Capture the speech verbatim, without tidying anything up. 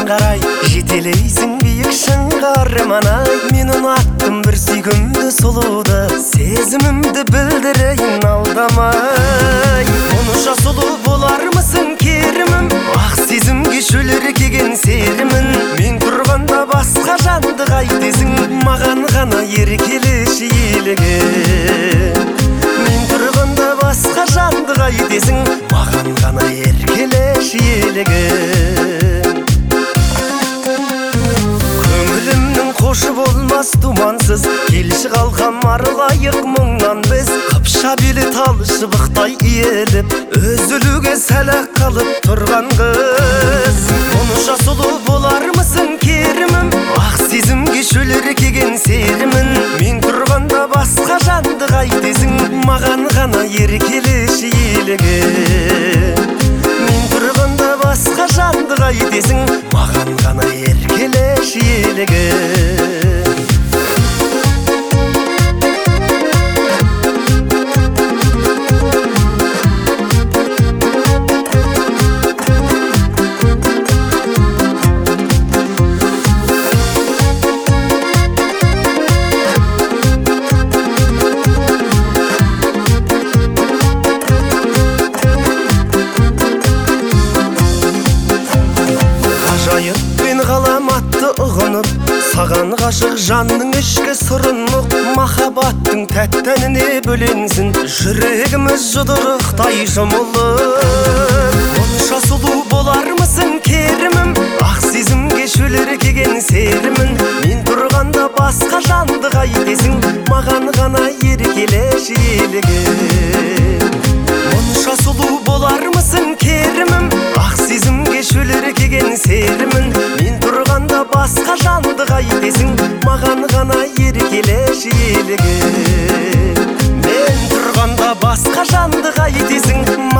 қарай жетелейсің биік шыңға арман-ай. Мен ұнаттым бір сүйкімді сұлуды, сезімімді білдірейін алдамай. Онша сұлу болармысың керімім, ақ сезімге шөліркеген серімін. Мен тұрғанда басқа жанды қайтесің, маған ғана еркелеші елігім. Мен тұрғанда басқа жанды қайтесің, маған ғана еркелеші елігім. Көңілімнің қошы болмас думансыз, келші қалқам арылайық мұңнан біз. Қыпша белі тал шыбықтай иеліп, өзілуге сәлақ қалып тұрған қыз. Онша сұлу болармысың керімім, ақ сезімге шөліркеген серімін. Мен тұрғанда басқа жанды қайтесің, маған ғана еркелеші елігім. Мен тұрғанда басқа жанды қайтесің, маған ғана еркелеші елігім. Мен ғаламатты ұғынып, саған ғашық жанның ішкі сырын ұқ. Махаббаттың тәттәніне бөленсін, жүрегіміз жұдырықтай жұмылып. Онша сұлу болармысың керімім, ақ сезімге шөліркеген серімін. Мен тұрғанда басқа жанды қайтесің, маған ғана еркелеші елігім. Онша сұлу болармысың керімім, ақ сезімге шөліркеген серімін. Мен тұрғанда басқа жанды қайтесің, маған ғана еркелеші елігім. Мен тұрғанда басқа жанды қайтесің,